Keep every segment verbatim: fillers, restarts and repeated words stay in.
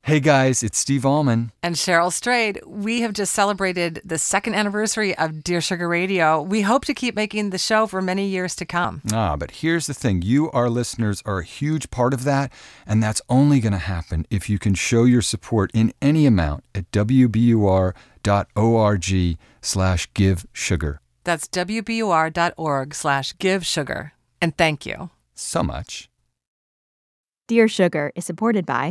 Hey guys, it's Steve Allman. And Cheryl Strayed. We have just celebrated the second anniversary of Dear Sugar Radio. We hope to keep making the show for many years to come. Ah, but here's the thing. You, our listeners, are a huge part of that, and that's only going to happen if you can show your support in any amount at wbur.org slash give sugar. That's wbur.org slash give sugar. And thank you so much. Dear Sugar is supported by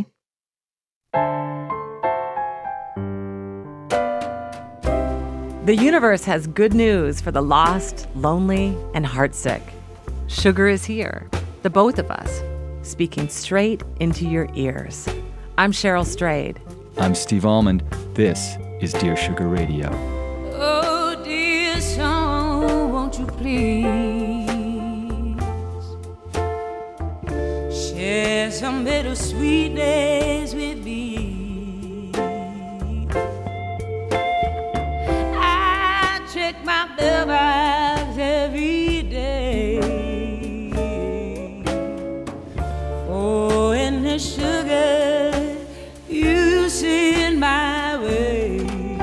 The universe has good news for the lost, lonely, and heartsick. Sugar is here, the both of us, speaking straight into your ears. I'm Cheryl Strayed. I'm Steve Almond. This is Dear Sugar Radio. Oh, dear song, won't you please share some bittersweet days with me? Check my mailbox every day. Oh, and the sugar you send my way.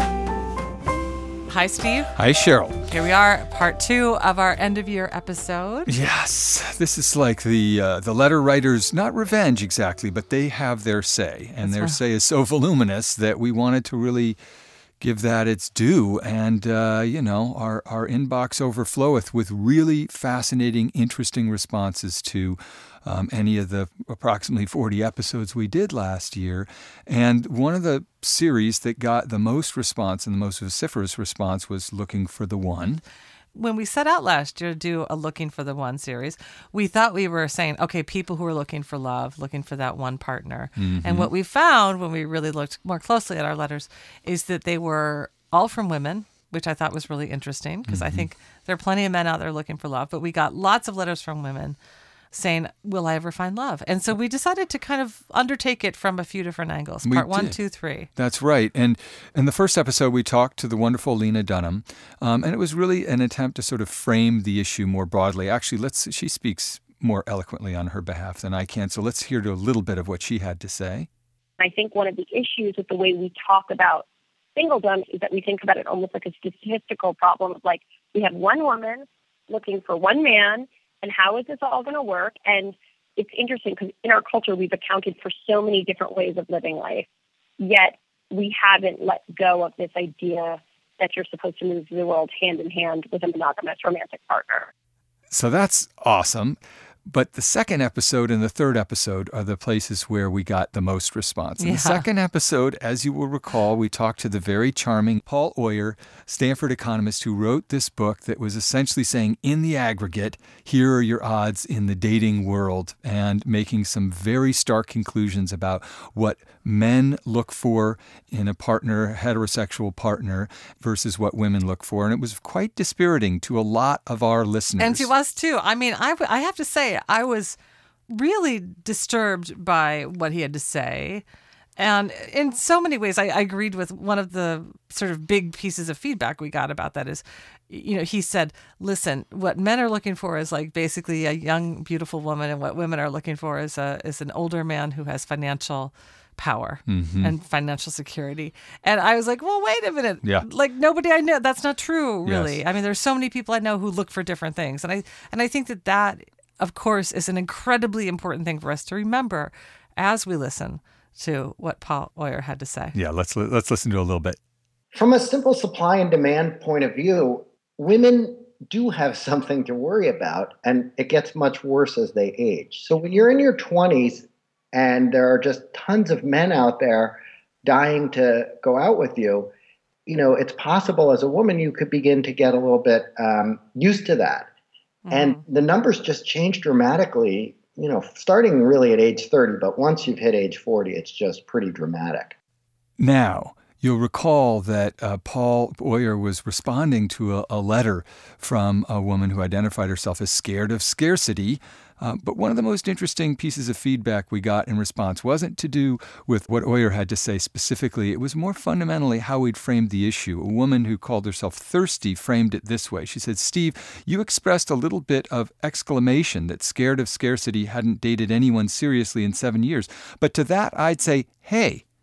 Hi, Steve. Hi, Cheryl. Here we are, part two of our end-of-year episode. Yes, this is like the uh, the letter writers, not revenge exactly, but they have their say. And That's their right. say is so voluminous that we wanted to really give that its due. And, uh, you know, our, our inbox overfloweth with really fascinating, interesting responses to um, any of the approximately forty episodes we did last year. And one of the series that got the most response and the most vociferous response was Looking for the One. When we set out last year to do a Looking for the One series, we thought we were saying, okay, people who are looking for love, looking for that one partner. Mm-hmm. And what we found when we really looked more closely at our letters is that they were all from women, which I thought was really interesting because Mm-hmm. I think there are plenty of men out there looking for love, but we got lots of letters from women saying, will I ever find love? And so we decided to kind of undertake it from a few different angles. We Part one, did. two, three. That's right. And in the first episode, we talked to the wonderful Lena Dunham, um, and it was really an attempt to sort of frame the issue more broadly. Actually, let's she speaks more eloquently on her behalf than I can, so let's hear a little bit of what she had to say. I think one of the issues with the way we talk about singledom is that we think about it almost like a statistical problem of like, we have one woman looking for one man, and how is this all going to work? And it's interesting because in our culture, we've accounted for so many different ways of living life, yet we haven't let go of this idea that you're supposed to move through the world hand in hand with a monogamous romantic partner. So that's awesome. But the second episode and the third episode are the places where we got the most response. In Yeah. the second episode, as you will recall, we talked to the very charming Paul Oyer, Stanford economist, who wrote this book that was essentially saying, in the aggregate, here are your odds in the dating world, and making some very stark conclusions about what men look for in a partner, heterosexual partner, versus what women look for. And it was quite dispiriting to a lot of our listeners. And to us, too. I mean, I, I have to say, I was really disturbed by what he had to say. And in so many ways, I, I agreed with one of the sort of big pieces of feedback we got about that is, you know, he said, listen, what men are looking for is like basically a young, beautiful woman. And what women are looking for is a is an older man who has financial power Mm-hmm. and financial security. And I was like, well, wait a minute. Yeah. Like nobody I know, that's not true, really. Yes. I mean, there's so many people I know who look for different things. And I and I think that that, of course, is an incredibly important thing for us to remember as we listen to what Paul Oyer had to say. Yeah, let's let's listen to a little bit. From a simple supply and demand point of view, women do have something to worry about, and it gets much worse as they age. So when you're in your twenties and there are just tons of men out there dying to go out with you, you know, it's possible as a woman you could begin to get a little bit um, used to that. Mm-hmm. And the numbers just change dramatically, you know, starting really at age thirty, but once you've hit age forty, it's just pretty dramatic. Now, you'll recall that uh, Paul Oyer was responding to a, a letter from a woman who identified herself as scared of scarcity. Uh, but one of the most interesting pieces of feedback we got in response wasn't to do with what Oyer had to say specifically. It was more fundamentally how we'd framed the issue. A woman who called herself Thirsty framed it this way. She said, Steve, you expressed a little bit of exclamation that scared of scarcity hadn't dated anyone seriously in seven years. But to that, I'd say, hey,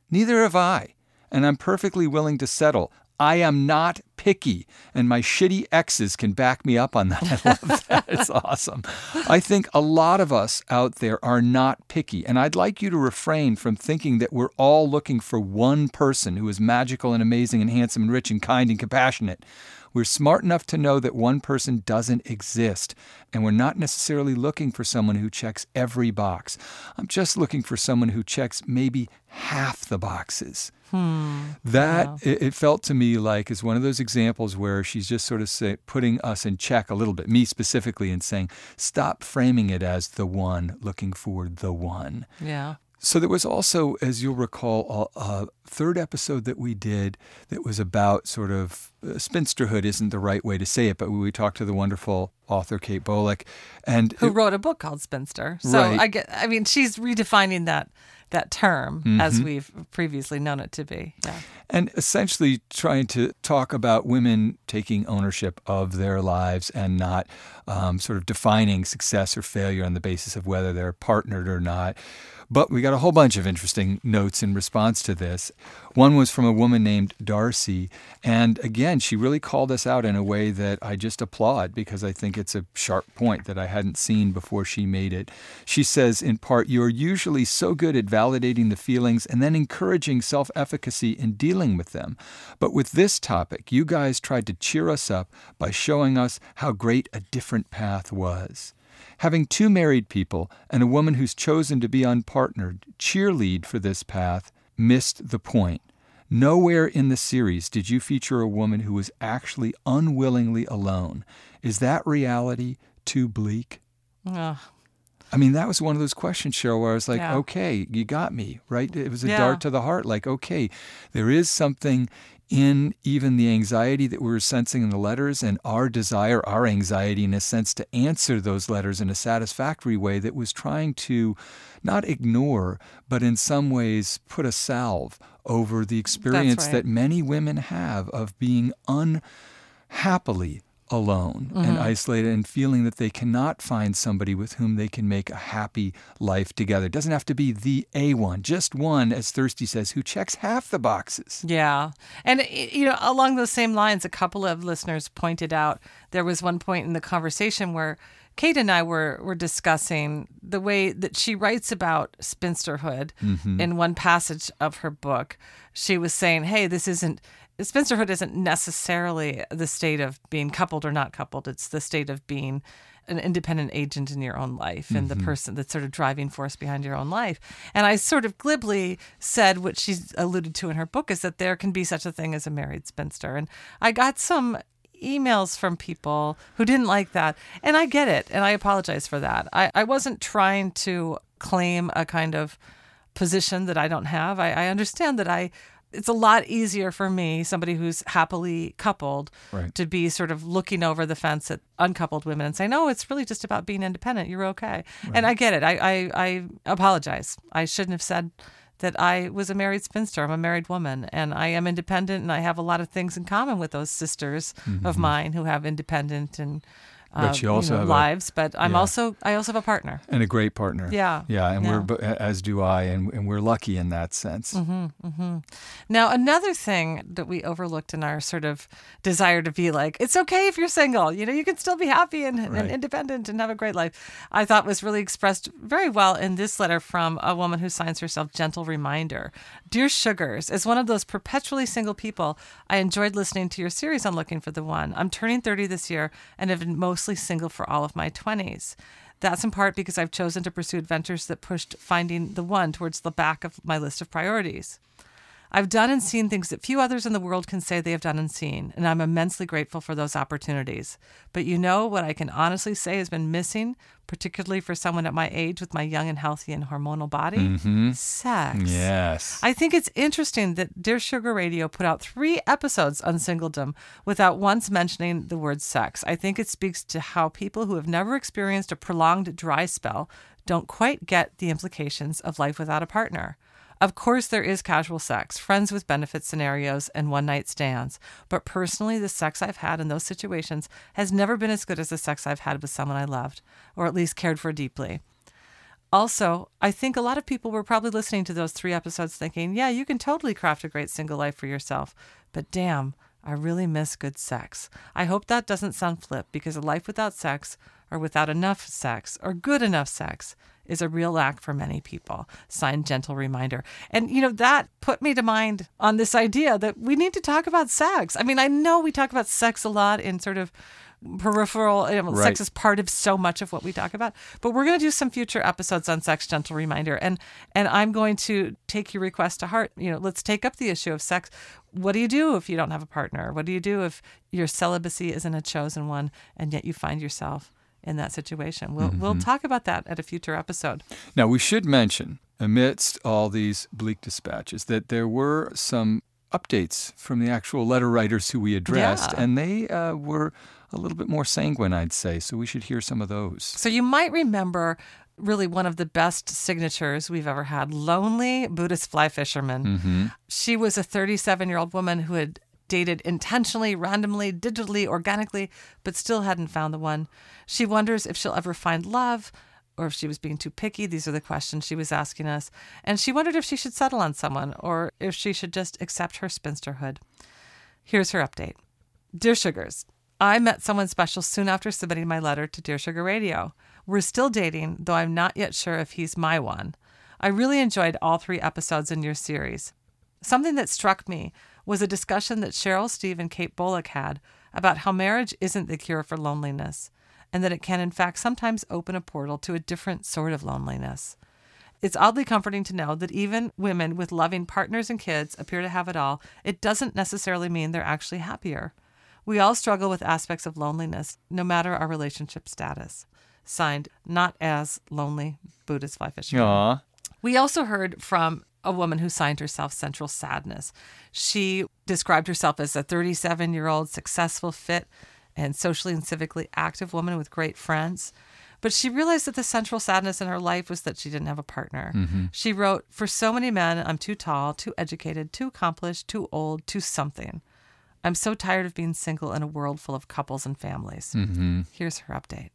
Neither have I. And I'm perfectly willing to settle. I am not picky, and my shitty exes can back me up on that. I love that. It's awesome. I think a lot of us out there are not picky, and I'd like you to refrain from thinking that we're all looking for one person who is magical and amazing and handsome and rich and kind and compassionate. We're smart enough to know that one person doesn't exist, and we're not necessarily looking for someone who checks every box. I'm just looking for someone who checks maybe half the boxes. Hmm. That, Wow. it, it felt to me like is one of those examples where she's just sort of say, putting us in check a little bit, me specifically, and saying, stop framing it as the one, looking for the one. Yeah. So there was also, as you'll recall, a, a third episode that we did that was about sort of uh, spinsterhood isn't the right way to say it, but we talked to the wonderful author Kate Bolick, and Who it- wrote a book called Spinster. So Right. I get, I mean, she's redefining that that term as Mm-hmm. we've previously known it to be. Yeah. and essentially trying to talk about women taking ownership of their lives and not um, sort of defining success or failure on the basis of whether they're partnered or not. But we got a whole bunch of interesting notes in response to this. One was from a woman named Darcy. And again, she really called us out in a way that I just applaud because I think it's a sharp point that I hadn't seen before she made it. She says, in part, you're usually so good at validating the feelings and then encouraging self-efficacy in dealing with them. But with this topic, you guys tried to cheer us up by showing us how great a different path was. Having two married people and a woman who's chosen to be unpartnered cheerlead for this path missed the point. Nowhere in the series did you feature a woman who was actually unwillingly alone. Is that reality too bleak? Ugh. I mean, that was one of those questions, Cheryl, where I was like, Yeah. okay, you got me, right? It was a Yeah. dart to the heart. Like, okay, there is something in even the anxiety that we were sensing in the letters and our desire, our anxiety in a sense to answer those letters in a satisfactory way that was trying to not ignore, but in some ways put a salve over the experience right. that many women have of being unhappily alone and isolated and feeling that they cannot find somebody with whom they can make a happy life together. It doesn't have to be the A one, just one, as Thirsty says, who checks half the boxes. Yeah. And, you know, along those same lines, a couple of listeners pointed out there was one point in the conversation where Kate and I were, were discussing the way that she writes about spinsterhood in one passage of her book. She was saying, hey, this isn't, spinsterhood isn't necessarily the state of being coupled or not coupled. It's the state of being an independent agent in your own life and the person that's sort of driving force behind your own life. And I sort of glibly said what she's alluded to in her book is that there can be such a thing as a married spinster. And I got some emails from people who didn't like that. And I get it. And I apologize for that. I, I wasn't trying to claim a kind of position that I don't have. I, I understand that I, it's a lot easier for me, somebody who's happily coupled, Right. to be sort of looking over the fence at uncoupled women and say, no, it's really just about being independent. You're okay. And I get it. I, I, I apologize. I shouldn't have said that I was a married spinster. I'm a married woman and I am independent and I have a lot of things in common with those sisters of mine who have independent and uh, But you also know, have a- lives. But I'm yeah. also, I also have a partner. And a great partner. Yeah. Yeah, and Yeah. we're, bo- as do I, and, and we're lucky in that sense. Now, another thing that we overlooked in our sort of desire to be like, it's okay if you're single, you know, you can still be happy and, Right. and independent and have a great life, I thought was really expressed very well in this letter from a woman who signs herself Gentle Reminder. Dear Sugars, as one of those perpetually single people, I enjoyed listening to your series on Looking for the One. I'm turning thirty this year and have been mostly single for all of my twenties. That's in part because I've chosen to pursue adventures that pushed finding the one towards the back of my list of priorities. I've done and seen things that few others in the world can say they have done and seen, and I'm immensely grateful for those opportunities. But you know what I can honestly say has been missing, particularly for someone at my age with my young and healthy and hormonal body? Sex. Yes. I think it's interesting that Dear Sugar Radio put out three episodes on singledom without once mentioning the word sex. I think it speaks to how people who have never experienced a prolonged dry spell don't quite get the implications of life without a partner. Of course, there is casual sex, friends with benefit scenarios, and one-night stands. But personally, the sex I've had in those situations has never been as good as the sex I've had with someone I loved, or at least cared for deeply. Also, I think a lot of people were probably listening to those three episodes thinking, yeah, you can totally craft a great single life for yourself, but damn, I really miss good sex. I hope that doesn't sound flip, because a life without sex, or without enough sex, or good enough sex, is a real lack for many people. Signed, Gentle Reminder. And, you know, that put me to mind on this idea that we need to talk about sex. I mean, I know we talk about sex a lot in sort of peripheral, you know, Right. sex is part of so much of what we talk about. But we're going to do some future episodes on sex, Gentle Reminder. And and I'm going to take your request to heart. You know, let's take up the issue of sex. What do you do if you don't have a partner? What do you do if your celibacy isn't a chosen one and yet you find yourself in that situation? We'll we'll talk about that at a future episode. Now, we should mention, amidst all these bleak dispatches, that there were some updates from the actual letter writers who we addressed, Yeah. and they uh, were a little bit more sanguine, I'd say. So we should hear some of those. So you might remember really one of the best signatures we've ever had, Lonely Buddhist Fly Fisherman. Mm-hmm. She was a thirty-seven-year-old woman who had dated intentionally, randomly, digitally, organically, but still hadn't found the one. She wonders if she'll ever find love, or if she was being too picky. These are the questions she was asking us. And she wondered if she should settle on someone, or if she should just accept her spinsterhood. Here's her update. Dear Sugars, I met someone special soon after submitting my letter to Dear Sugar Radio. We're still dating, though I'm not yet sure if he's my one. I really enjoyed all three episodes in your series. Something that struck me was a discussion that Cheryl, Steve, and Kate Bullock had about how marriage isn't the cure for loneliness, and that it can, in fact, sometimes open a portal to a different sort of loneliness. It's oddly comforting to know that even women with loving partners and kids appear to have it all. It doesn't necessarily mean they're actually happier. We all struggle with aspects of loneliness, no matter our relationship status. Signed, Not As Lonely Buddhist Fly Fisherman. Aw. We also heard from a woman who signed herself Central Sadness. She described herself as a thirty-seven-year-old successful, fit, and socially and civically active woman with great friends. But she realized that the central sadness in her life was that she didn't have a partner. Mm-hmm. She wrote, "For so many men, I'm too tall, too educated, too accomplished, too old, too something. I'm so tired of being single in a world full of couples and families." Mm-hmm. Here's her update.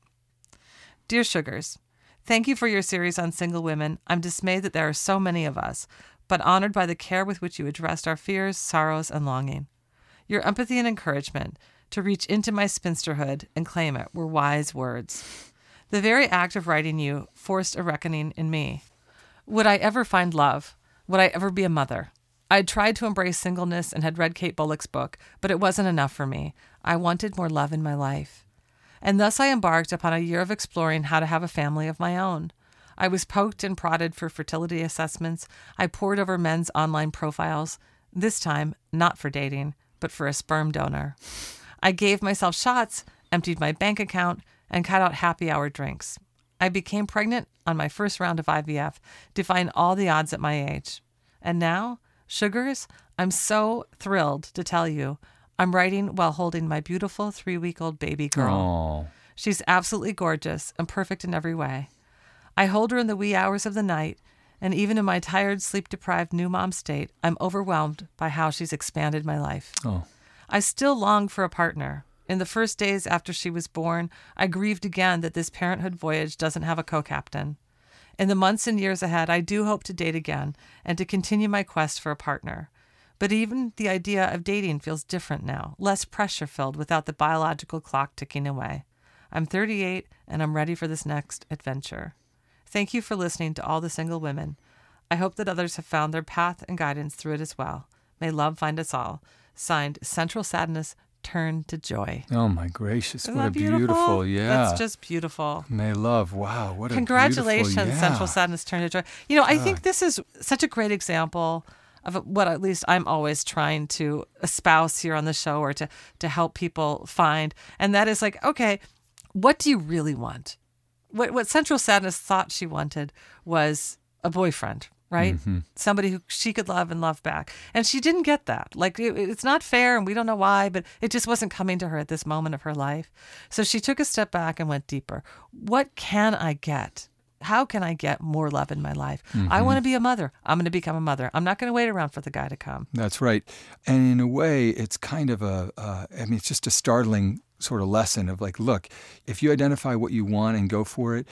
Dear Sugars, thank you for your series on single women. I'm dismayed that there are so many of us, but honored by the care with which you addressed our fears, sorrows, and longing. Your empathy and encouragement to reach into my spinsterhood and claim it were wise words. The very act of writing you forced a reckoning in me. Would I ever find love? Would I ever be a mother? I'd tried to embrace singleness and had read Kate Bullock's book, but it wasn't enough for me. I wanted more love in my life. And thus I embarked upon a year of exploring how to have a family of my own. I was poked and prodded for fertility assessments. I pored over men's online profiles, this time not for dating, but for a sperm donor. I gave myself shots, emptied my bank account, and cut out happy hour drinks. I became pregnant on my first round of I V F, defying all the odds at my age. And now, Sugars, I'm so thrilled to tell you I'm writing while holding my beautiful three-week-old baby girl. Aw. She's absolutely gorgeous and perfect in every way. I hold her in the wee hours of the night, and even in my tired, sleep-deprived new mom state, I'm overwhelmed by how she's expanded my life. Oh. I still long for a partner. In the first days after she was born, I grieved again that this parenthood voyage doesn't have a co-captain. In the months and years ahead, I do hope to date again and to continue my quest for a partner. But even the idea of dating feels different now, less pressure-filled without the biological clock ticking away. I'm thirty-eight, and I'm ready for this next adventure. Thank you for listening to all the single women. I hope that others have found their path and guidance through it as well. May love find us all. Signed, Central Sadness, Turn to Joy. Oh, my gracious. Isn't what that a beautiful, beautiful? yeah. That's just beautiful. May love. Wow. What a Congratulations, beautiful, yeah. Central Sadness, Turn to Joy. You know, I think this is such a great example of what at least I'm always trying to espouse here on the show, or to, to help people find. And that is like, okay, what do you really want? What what Central Sadness thought she wanted was a boyfriend, right? Mm-hmm. Somebody who she could love and love back. And she didn't get that. Like, it, it's not fair, and we don't know why, but it just wasn't coming to her at this moment of her life. So she took a step back and went deeper. What can I get? How can I get more love in my life? Mm-hmm. I want to be a mother. I'm going to become a mother. I'm not going to wait around for the guy to come. That's right. And in a way, it's kind of a, uh, I mean, it's just a startling sort of lesson of like, look, if you identify what you want and go for it,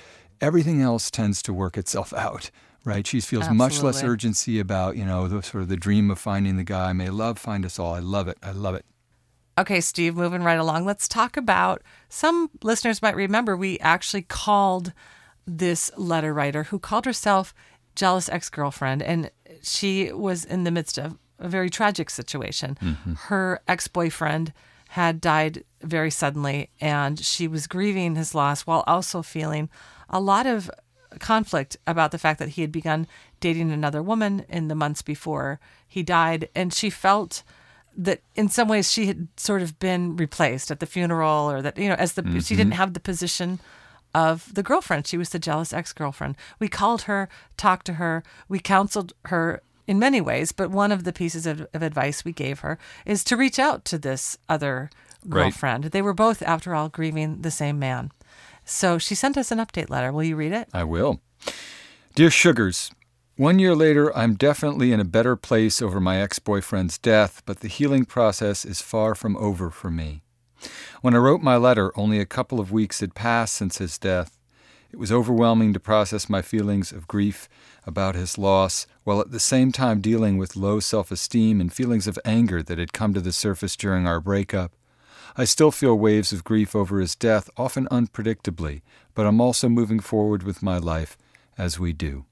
everything else tends to work itself out, right? She feels much less Absolutely. urgency about, you know, the sort of the dream of finding the guy. May love find us all. I love it. I love it. Okay, Steve, moving right along. Let's talk about, some listeners might remember we actually called this letter writer who called herself Jealous Ex-Girlfriend, and she was in the midst of a very tragic situation. Mm-hmm. Her ex-boyfriend had died very suddenly, and she was grieving his loss while also feeling a lot of conflict about the fact that he had begun dating another woman in the months before he died, and she felt that in some ways she had sort of been replaced at the funeral, or that, you know, as the Mm-hmm. she didn't have the position of the girlfriend. She was the jealous ex-girlfriend. We called her, talked to her, we counseled her in many ways, but one of the pieces of, of advice we gave her is to reach out to this other Right. girlfriend. They were both, after all, grieving the same man. So she sent us an update letter. Will you read it? I will. Dear Sugars, one year later, I'm definitely in a better place over my ex-boyfriend's death, but the healing process is far from over for me. When I wrote my letter, only a couple of weeks had passed since his death. It was overwhelming to process my feelings of grief about his loss, while at the same time dealing with low self-esteem and feelings of anger that had come to the surface during our breakup. I still feel waves of grief over his death, often unpredictably, but I'm also moving forward with my life, as we do.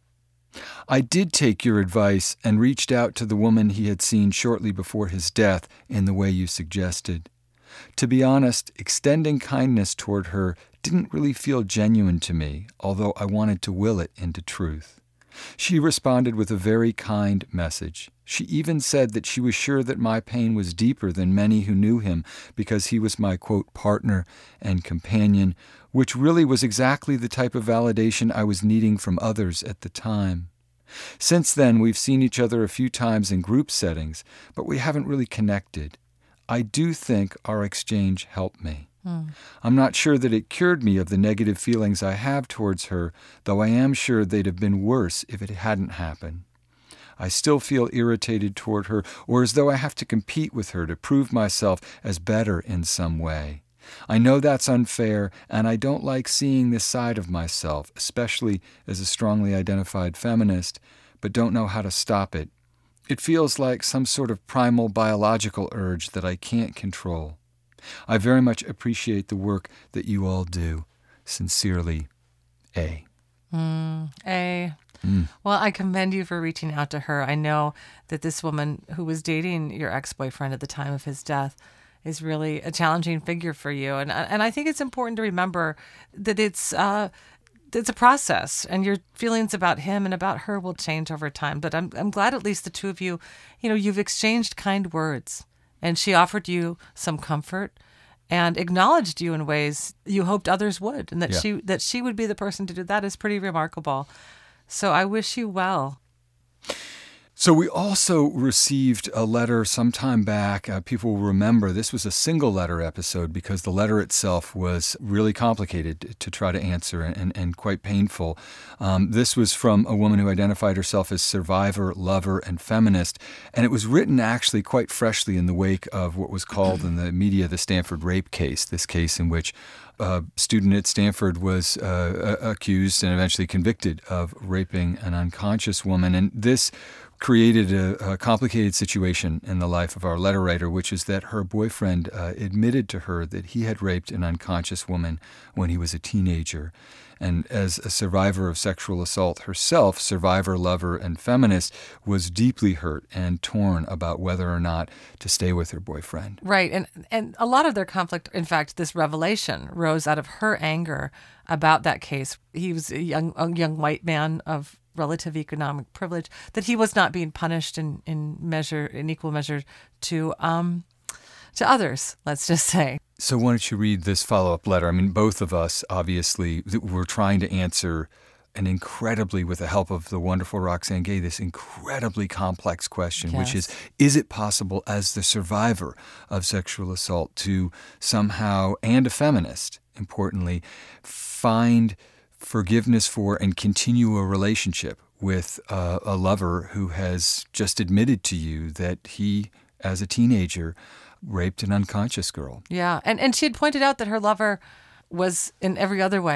I did take your advice and reached out to the woman he had seen shortly before his death in the way you suggested. To be honest, extending kindness toward her didn't really feel genuine to me, although I wanted to will it into truth. She responded with a very kind message. She even said that she was sure that my pain was deeper than many who knew him because he was my, quote, partner and companion, which really was exactly the type of validation I was needing from others at the time. Since then, we've seen each other a few times in group settings, but we haven't really connected. I do think our exchange helped me. Hmm. I'm not sure that it cured me of the negative feelings I have towards her, though I am sure they'd have been worse if it hadn't happened. I still feel irritated toward her, or as though I have to compete with her to prove myself as better in some way. I know that's unfair, and I don't like seeing this side of myself, especially as a strongly identified feminist, but don't know how to stop it. It feels like some sort of primal biological urge that I can't control. I very much appreciate the work that you all do. Sincerely, A. Mm, A. Mm. Well, I commend you for reaching out to her. I know that this woman who was dating your ex-boyfriend at the time of his death is really a challenging figure for you. And and I think it's important to remember that it's uh, it's a process, and your feelings about him and about her will change over time. But I'm I'm glad at least the two of you, you know, you've exchanged kind words, and she offered you some comfort and acknowledged you in ways you hoped others would, and that Yeah. she that she would be the person to do that is pretty remarkable. So I wish you well. So we also received a letter some time back. Uh, people will remember this was a single letter episode because the letter itself was really complicated to try to answer and, and quite painful. Um, this was from a woman who identified herself as survivor, lover, and feminist. And it was written actually quite freshly in the wake of what was called in the media the Stanford rape case, this case in which a student at Stanford was uh, accused and eventually convicted of raping an unconscious woman. And this created a, a complicated situation in the life of our letter writer, which is that her boyfriend uh, admitted to her that he had raped an unconscious woman when he was a teenager. And as a survivor of sexual assault herself, survivor, lover, and feminist, was deeply hurt and torn about whether or not to stay with her boyfriend. Right. And and a lot of their conflict, in fact, this revelation rose out of her anger about that case. He was a young, a young white man of relative economic privilege, that he was not being punished in, in measure, in equal measure to um to others, let's just say. So why don't you read this follow-up letter? I mean, both of us, obviously, were trying to answer an incredibly, with the help of the wonderful Roxane Gay, this incredibly complex question, which is, Yes. is it possible as the survivor of sexual assault to somehow, and a feminist, importantly, find forgiveness for and continue a relationship with uh, a lover who has just admitted to you that he, as a teenager, raped an unconscious girl? Yeah. And and she had pointed out that her lover was in every other way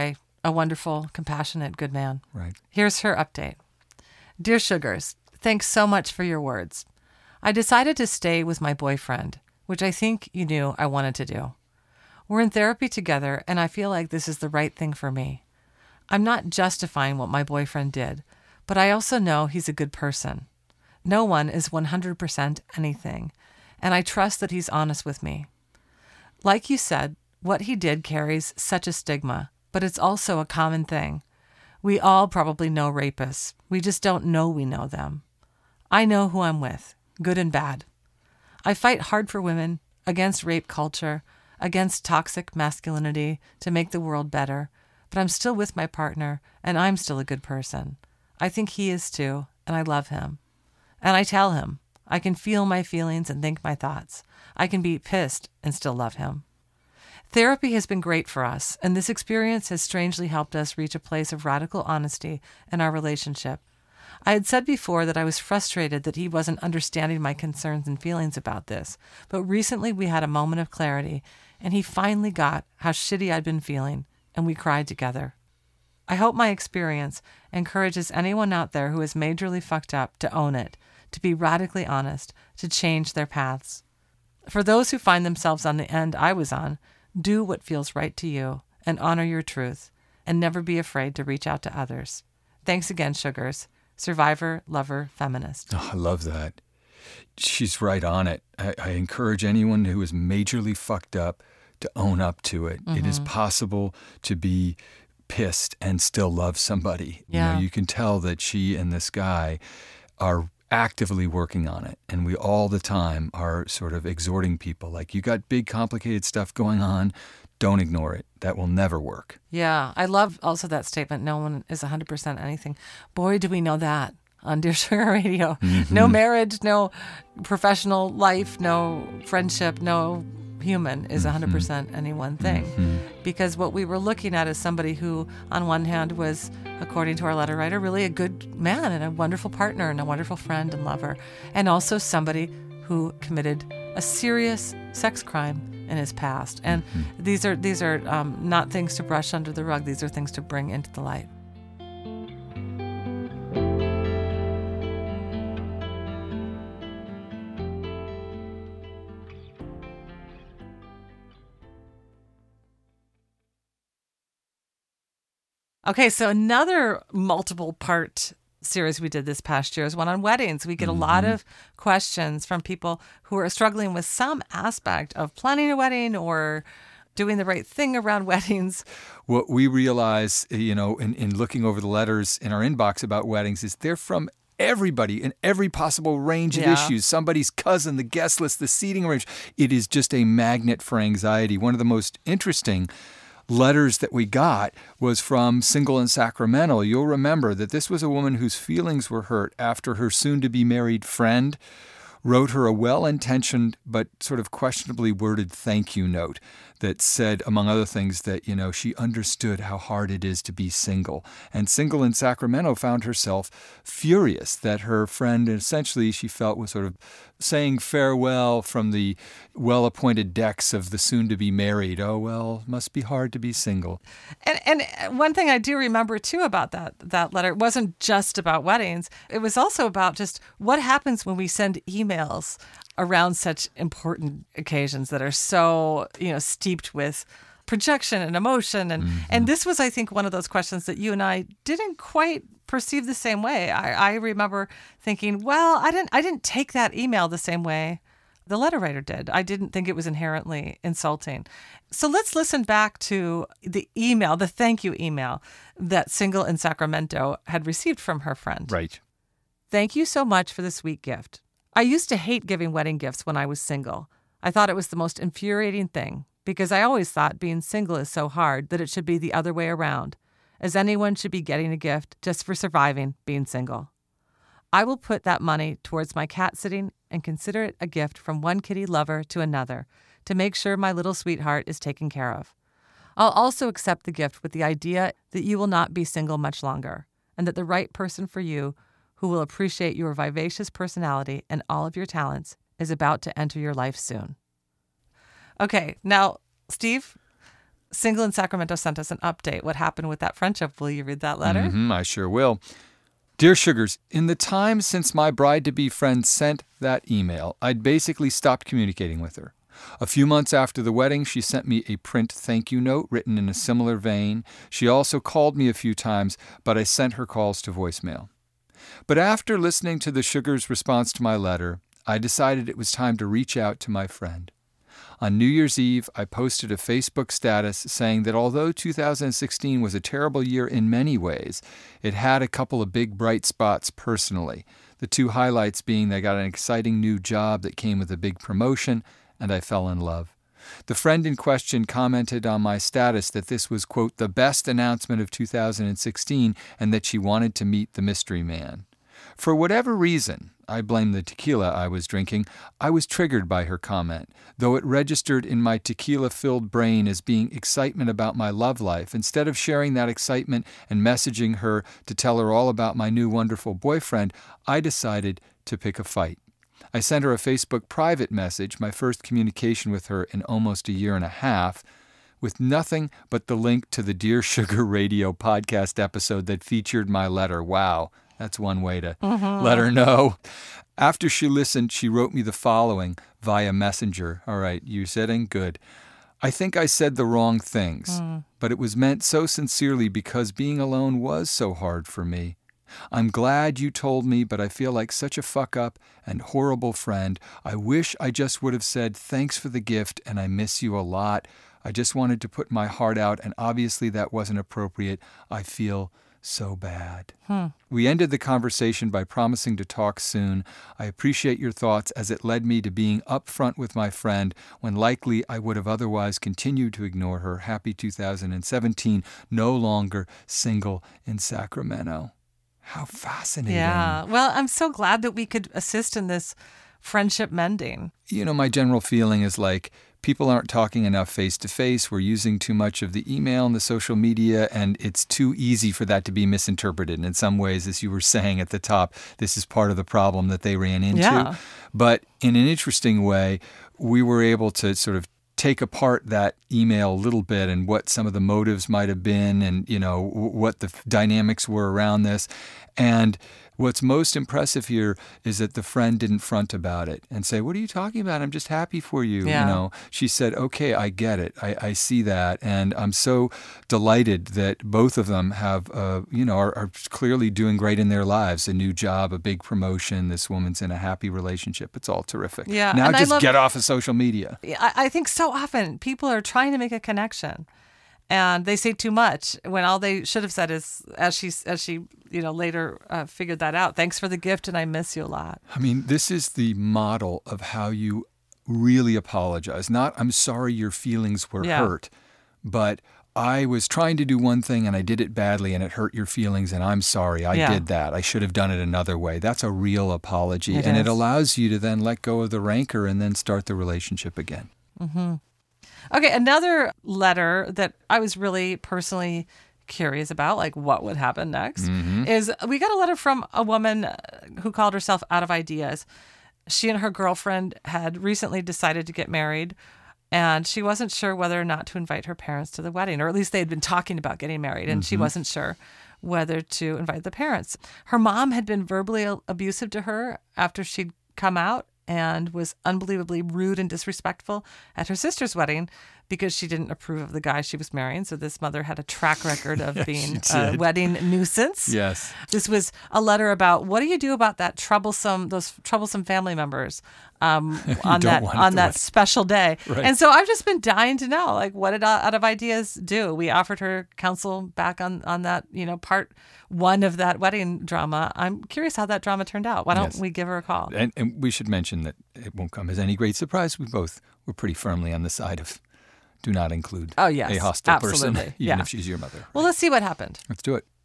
a wonderful, compassionate, good man. Right. Here's her update. Dear Sugars, thanks so much for your words. I decided to stay with my boyfriend, which I think you knew I wanted to do. We're in therapy together, and I feel like this is the right thing for me. I'm not justifying what my boyfriend did, but I also know he's a good person. No one is one hundred percent anything, and I trust that he's honest with me. Like you said, what he did carries such a stigma, but it's also a common thing. We all probably know rapists. We just don't know we know them. I know who I'm with, good and bad. I fight hard for women, against rape culture, against toxic masculinity, to make the world better, but I'm still with my partner, and I'm still a good person. I think he is too, and I love him. And I tell him, I can feel my feelings and think my thoughts. I can be pissed and still love him. Therapy has been great for us, and this experience has strangely helped us reach a place of radical honesty in our relationship. I had said before that I was frustrated that he wasn't understanding my concerns and feelings about this, but recently we had a moment of clarity, and he finally got how shitty I'd been feeling, and we cried together. I hope my experience encourages anyone out there who is majorly fucked up to own it, to be radically honest, to change their paths. For those who find themselves on the end I was on, do what feels right to you and honor your truth, and never be afraid to reach out to others. Thanks again, Sugars. Survivor, lover, feminist. Oh, I love that. She's right on it. I, I encourage anyone who is majorly fucked up to own up to it. Mm-hmm. It is possible to be pissed and still love somebody. Yeah. You know, you can tell that she and this guy are actively working on it. And we all the time are sort of exhorting people like, you got big, complicated stuff going on. Don't ignore it. That will never work. Yeah. I love also that statement. No one is one hundred percent anything. Boy, do we know that on Dear Sugar Radio. Mm-hmm. No marriage, no professional life, no friendship, no human is one hundred percent mm-hmm. any one thing. Mm-hmm. Because what we were looking at is somebody who, on one hand, was, according to our letter writer, really a good man and a wonderful partner and a wonderful friend and lover. And also somebody who committed a serious sex crime in his past. And mm-hmm. these are these are um, not things to brush under the rug. These are things to bring into the light. Okay, so another multiple part series we did this past year is one on weddings. We get mm-hmm. a lot of questions from people who are struggling with some aspect of planning a wedding or doing the right thing around weddings. What we realize, you know, in, in looking over the letters in our inbox about weddings is they're from everybody in every possible range of yeah. issues. Somebody's cousin, the guest list, the seating arrangement. It is just a magnet for anxiety. One of the most interesting letters that we got was from Single in Sacramento. You'll remember that this was a woman whose feelings were hurt after her soon-to-be married friend wrote her a well-intentioned but sort of questionably worded thank you note that said, among other things, that, you know, she understood how hard it is to be single. And Single in Sacramento found herself furious that her friend, essentially, she felt was sort of saying farewell from the well-appointed decks of the soon-to-be married. Oh, well, must be hard to be single. And and one thing I do remember, too, about that, that letter, it wasn't just about weddings. It was also about just what happens when we send emails around such important occasions that are so, you know, steeped with projection and emotion. And, mm-hmm. and this was, I think, one of those questions that you and I didn't quite perceive the same way. I, I remember thinking, well, I didn't I didn't take that email the same way the letter writer did. I didn't think it was inherently insulting. So let's listen back to the email, the thank you email that Single in Sacramento had received from her friend. Right. Thank you so much for the sweet gift. I used to hate giving wedding gifts when I was single. I thought it was the most infuriating thing because I always thought being single is so hard that it should be the other way around, as anyone should be getting a gift just for surviving being single. I will put that money towards my cat sitting and consider it a gift from one kitty lover to another to make sure my little sweetheart is taken care of. I'll also accept the gift with the idea that you will not be single much longer and that the right person for you who will appreciate your vivacious personality and all of your talents, is about to enter your life soon. Okay, now, Steve, Single in Sacramento sent us an update. What happened with that friendship? Will you read that letter? Mm-hmm, I sure will. Dear Sugars, in the time since my bride-to-be friend sent that email, I'd basically stopped communicating with her. A few months after the wedding, she sent me a print thank you note written in a similar vein. She also called me a few times, but I sent her calls to voicemail. But after listening to the Sugars' response to my letter, I decided it was time to reach out to my friend. On New Year's Eve, I posted a Facebook status saying that although two thousand sixteen was a terrible year in many ways, it had a couple of big bright spots personally. The two highlights being that I got an exciting new job that came with a big promotion, and I fell in love. The friend in question commented on my status that this was, quote, the best announcement of two thousand sixteen, and that she wanted to meet the mystery man. For whatever reason, I blame the tequila I was drinking, I was triggered by her comment, though it registered in my tequila-filled brain as being excitement about my love life. Instead of sharing that excitement and messaging her to tell her all about my new wonderful boyfriend, I decided to pick a fight. I sent her a Facebook private message, my first communication with her in almost a year and a half, with nothing but the link to the Dear Sugar Radio podcast episode that featured my letter. Wow. That's one way to mm-hmm. let her know. After she listened, she wrote me the following via Messenger. All right, you sitting? Good. I think I said the wrong things, mm. but it was meant so sincerely because being alone was so hard for me. I'm glad you told me, but I feel like such a fuck-up and horrible friend. I wish I just would have said thanks for the gift and I miss you a lot. I just wanted to put my heart out, and obviously that wasn't appropriate. I feel so bad. Hmm. We ended the conversation by promising to talk soon. I appreciate your thoughts as it led me to being upfront with my friend when likely I would have otherwise continued to ignore her. Happy two thousand seventeen, no longer single in Sacramento. How fascinating. Yeah. Well, I'm so glad that we could assist in this friendship mending. You know, my general feeling is like, people aren't talking enough face-to-face. We're using too much of the email and the social media, and it's too easy for that to be misinterpreted. And in some ways, as you were saying at the top, this is part of the problem that they ran into. Yeah. But in an interesting way, we were able to sort of take apart that email a little bit and what some of the motives might have been and, you know, what the dynamics were around this. And what's most impressive here is that the friend didn't front about it and say, what are you talking about? I'm just happy for you. Yeah. You know, she said, okay, I get it. I, I see that. And I'm so delighted that both of them have, uh, you know, are, are clearly doing great in their lives. A new job, a big promotion. This woman's in a happy relationship. It's all terrific. Yeah. Now and just love, get off of social media. I, I think so often people are trying to make a connection. And they say too much when all they should have said is, as she, as she, you know, later uh, figured that out. Thanks for the gift, and I miss you a lot. I mean, this is the model of how you really apologize. Not, I'm sorry your feelings were yeah. hurt, but I was trying to do one thing and I did it badly and it hurt your feelings, and I'm sorry. I yeah. did that. I should have done it another way. That's a real apology, it and is. it allows you to then let go of the rancor and then start the relationship again. Mm-hmm. Okay, another letter that I was really personally curious about, like what would happen next, mm-hmm. is we got a letter from a woman who called herself Out of Ideas. She and her girlfriend had recently decided to get married, and she wasn't sure whether or not to invite her parents to the wedding, or at least they had been talking about getting married, and mm-hmm. she wasn't sure whether to invite the parents. Her mom had been verbally abusive to her after she'd come out, and was unbelievably rude and disrespectful at her sister's wedding because she didn't approve of the guy she was marrying. So this mother had a track record of yes, being a wedding nuisance. Yes. This was a letter about what do you do about that troublesome, those troublesome family members um, on that on that special day. Right. And so I've just been dying to know, like, what did Out of Ideas do? We offered her counsel back on, on that, you know, part one of that wedding drama. I'm curious how that drama turned out. Why don't yes. we give her a call? And, and we should mention that it won't come as any great surprise. We both were pretty firmly on the side of do not include oh, yes, a hostile absolutely. person, even yeah. if she's your mother. Well, let's see what happened. Let's do it.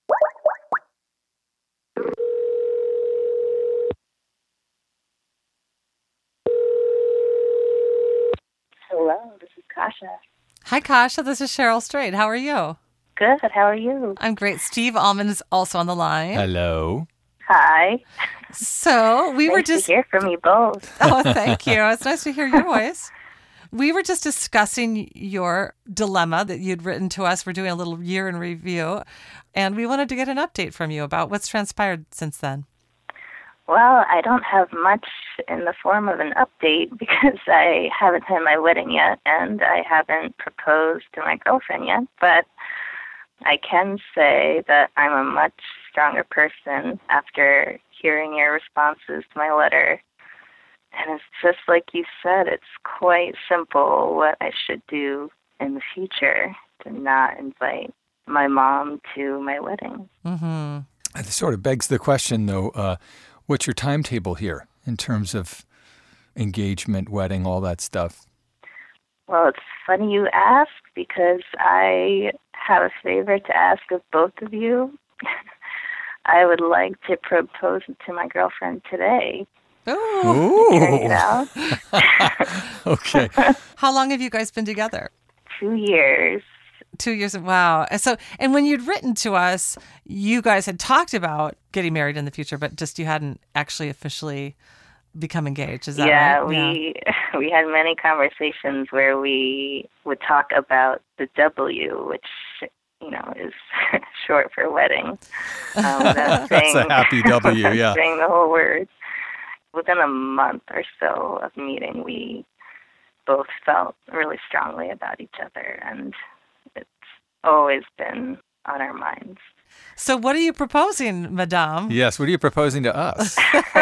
Hello, this is Kasha. Hi, Kasha. This is Cheryl Strayed. How are you? Good. How are you? I'm great. Steve Allman is also on the line. Hello. Hi. So we nice were just to hear from you both. Oh, thank you. It's nice to hear your voice. We were just discussing your dilemma that you'd written to us. We're doing a little year in review, and we wanted to get an update from you about what's transpired since then. Well, I don't have much in the form of an update because I haven't had my wedding yet and I haven't proposed to my girlfriend yet, but I can say that I'm a much stronger person after hearing your responses to my letter. And it's just like you said, it's quite simple what I should do in the future to not invite my mom to my wedding. Mm-hmm. It sort of begs the question, though, uh, what's your timetable here in terms of engagement, wedding, all that stuff? Well, it's funny you ask because I have a favor to ask of both of you. I would like to propose to my girlfriend today. Ooh. Check it out. Okay. How long have you guys been together? Two years. Two years. Wow. And so, and when you'd written to us, you guys had talked about getting married in the future, but just you hadn't actually officially become engaged. Is that yeah, right? we yeah, we had many conversations where we would talk about the W, which, you know, is short for wedding. Um, that's That's a happy W, yeah. Saying the whole word. Within a month or so of meeting, we both felt really strongly about each other, and it's always been on our minds. So what are you proposing, Madame? Yes, what are you proposing to us?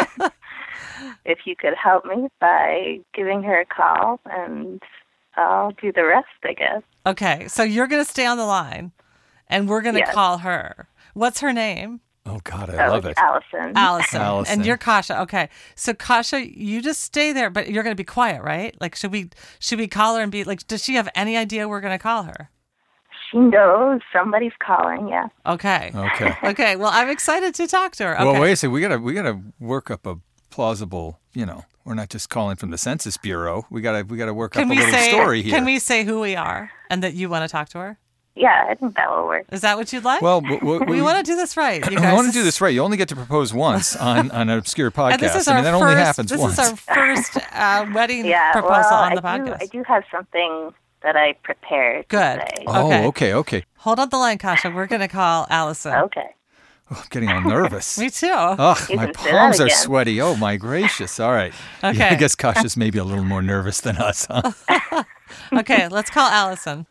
If you could help me by giving her a call, and I'll do the rest, I guess. Okay, so you're going to stay on the line, and we're going to Yes. call her. What's her name? Oh, God, I Oh, love it's it. Allison. Allison. Allison. And you're Kasha. Okay. So Kasha, you just stay there, but you're going to be quiet, right? Like, should we should we call her and be like, does she have any idea we're going to call her? She knows somebody's calling, yeah. Okay. Okay. Okay. Well, I'm excited to talk to her. Okay. Well, wait a second. We gotta we gotta work up a plausible. You know, we're not just calling from the Census Bureau. We gotta we gotta work Can up a we little say story here. Can we say who we are and that you want to talk to her? Yeah, I think that will work. Is that what you'd like? Well, w- w- we we- want to do this right. You We guys. want to do this right. You only get to propose once on, on an obscure podcast. And this is I mean, our that first, only happens this once. is our first uh, wedding Yeah, proposal well, on the I do, podcast. I do have something that I prepared Good. to say. Oh, Okay. okay, okay. Hold on the line, Kasha. We're going to call Allison. Okay. Oh, I'm getting all nervous. Me too. Ugh, You my can say that palms are again. sweaty. Oh, my gracious. All right. Okay. Yeah, I guess Kasha's maybe a little more nervous than us, huh? Okay, let's call Allison.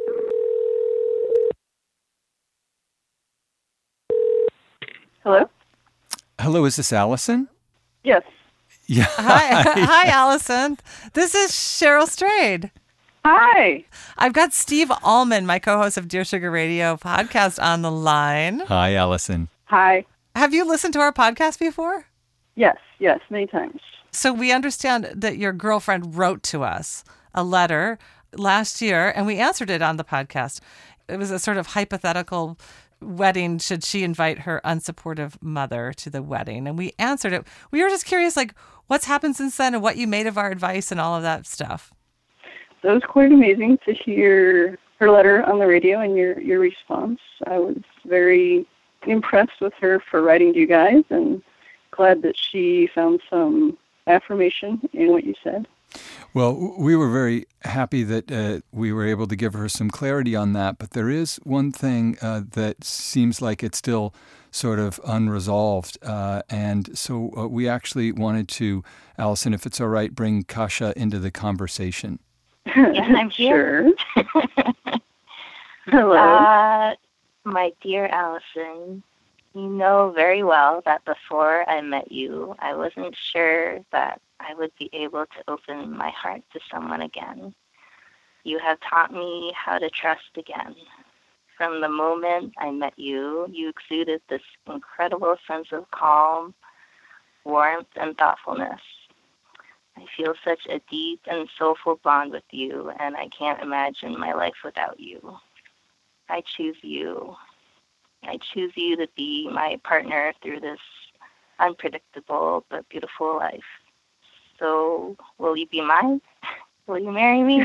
Hello? Hello, is this Allison? Yes. Yeah. Hi, hi, Allison. This is Cheryl Strayed. Hi. I've got Steve Allman, my co-host of Dear Sugar Radio podcast, on the line. Hi, Allison. Hi. Have you listened to our podcast before? Yes, yes, many times. So we understand that your girlfriend wrote to us a letter last year, and we answered it on the podcast. It was a sort of hypothetical wedding should she invite her unsupportive mother to the wedding, and we answered it. We were just curious, like, what's happened since then and what you made of our advice and all of that stuff. So it was quite amazing to hear her letter on the radio and your, your response. I was very impressed with her for writing to you guys and glad that she found some affirmation in what you said. Well, we were very happy that uh, we were able to give her some clarity on that, but there is one thing uh, that seems like it's still sort of unresolved, uh, and so uh, we actually wanted to, Allison, if it's all right, bring Kasha into the conversation. Yes, I'm here. Sure. Hello. Uh, my dear Allison, you know very well that before I met you, I wasn't sure that I would be able to open my heart to someone again. You have taught me how to trust again. From the moment I met you, you exuded this incredible sense of calm, warmth, and thoughtfulness. I feel such a deep and soulful bond with you, and I can't imagine my life without you. I choose you. I choose you to be my partner through this unpredictable but beautiful life. So, will you be mine? Will you marry me?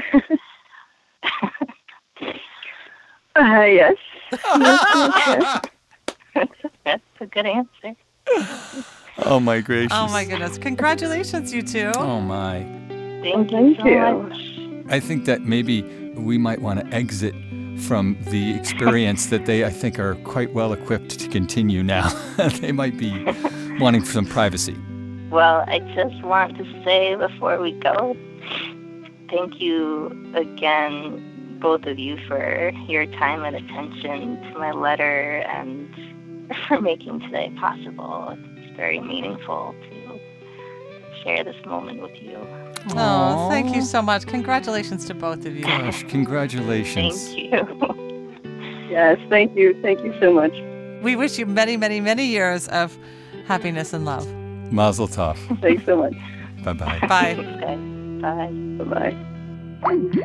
Uh, yes. Yes, yes, yes. That's a good answer. Oh, my gracious. Oh, my goodness. Congratulations, you two. Oh, my. Thank you Thank so you. much. I think that maybe we might want to exit from the experience that they, I think, are quite well equipped to continue now. They might be wanting some privacy. Well, I just want to say before we go, thank you again, both of you, for your time and attention to my letter and for making today possible. It's very meaningful to share this moment with you. Oh, thank you so much. Congratulations to both of you. Gosh, congratulations. Thank you. Yes, thank you. Thank you so much. We wish you many, many, many years of happiness and love. Mazel tov. Thanks so much. Bye-bye. Bye. Okay. Bye. Bye-bye.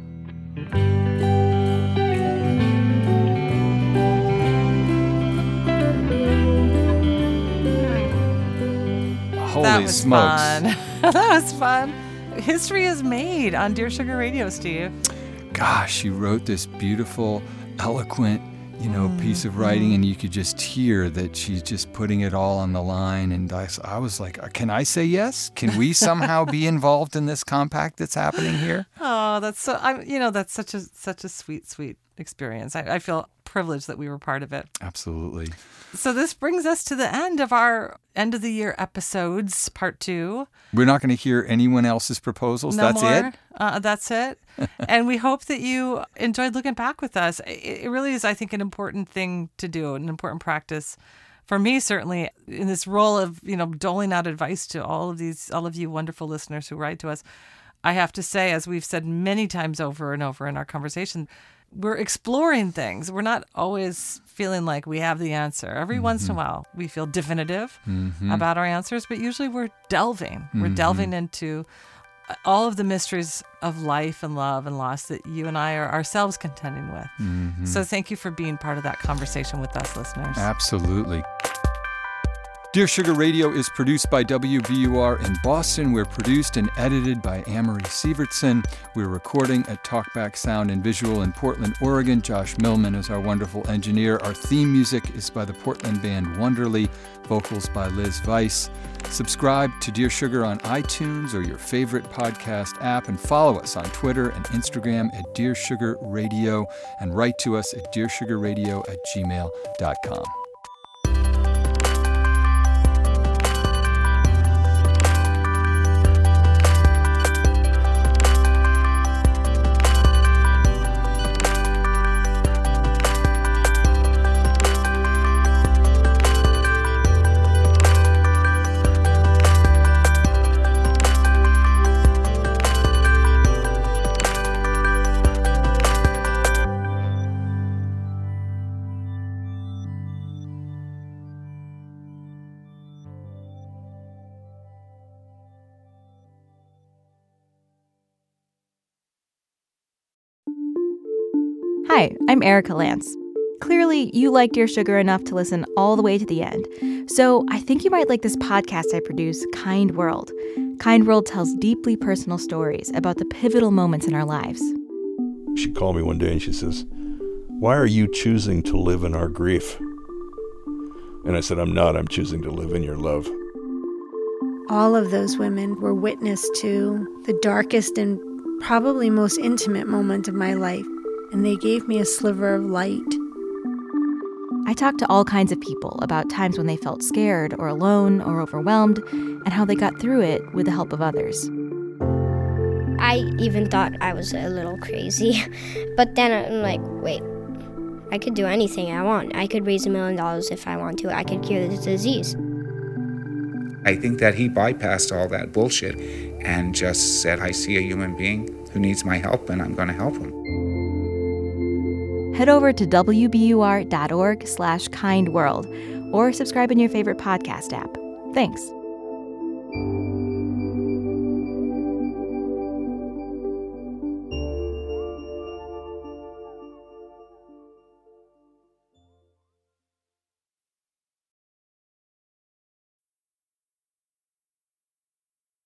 Holy That was smokes. fun. That was fun. History is made on Dear Sugar Radio, Steve. Gosh, she wrote this beautiful, eloquent, you know, mm. piece of writing, and you could just hear that she's just putting it all on the line. And I, I was like, can I say yes? Can we somehow be involved in this compact that's happening here? Oh, that's so, I, you know, that's such a such a sweet, sweet experience. I, I feel privileged that we were part of it. Absolutely. So this brings us to the end of our end of the year episodes, part two. We're not going to hear anyone else's proposals. No That's more. it. Uh, that's it. And we hope that you enjoyed looking back with us. It, it really is, I think, an important thing to do, an important practice for me, certainly, in this role of, you know, doling out advice to all of these, all of you wonderful listeners who write to us. I have to say, as we've said many times over and over in our conversation, we're exploring things. We're not always feeling like we have the answer. Every mm-hmm. once in a while, we feel definitive mm-hmm. about our answers, but usually we're delving. Mm-hmm. We're delving into all of the mysteries of life and love and loss that you and I are ourselves contending with. Mm-hmm. So thank you for being part of that conversation with us, listeners. Absolutely. Dear Sugar Radio is produced by W B U R in Boston. We're produced and edited by Amory Sievertson. We're recording at Talkback Sound and Visual in Portland, Oregon. Josh Millman is our wonderful engineer. Our theme music is by the Portland band Wonderly, vocals by Liz Weiss. Subscribe to Dear Sugar on iTunes or your favorite podcast app, and follow us on Twitter and Instagram at Dear Sugar Radio, and write to us at dear sugar radio at gmail dot com. Hi, I'm Erica Lance. Clearly, you like Dear Sugar enough to listen all the way to the end. So I think you might like this podcast I produce, Kind World. Kind World tells deeply personal stories about the pivotal moments in our lives. She called me one day and she says, "Why are you choosing to live in our grief?" And I said, "I'm not. I'm choosing to live in your love." All of those women were witness to the darkest and probably most intimate moment of my life, and they gave me a sliver of light. I talked to all kinds of people about times when they felt scared or alone or overwhelmed, and how they got through it with the help of others. I even thought I was a little crazy, but then I'm like, wait, I could do anything I want. I could raise a million dollars if I want to. I could cure this disease. I think that he bypassed all that bullshit and just said, I see a human being who needs my help and I'm going to help him. Head over to W B U R dot org slash kind world or subscribe in your favorite podcast app. Thanks.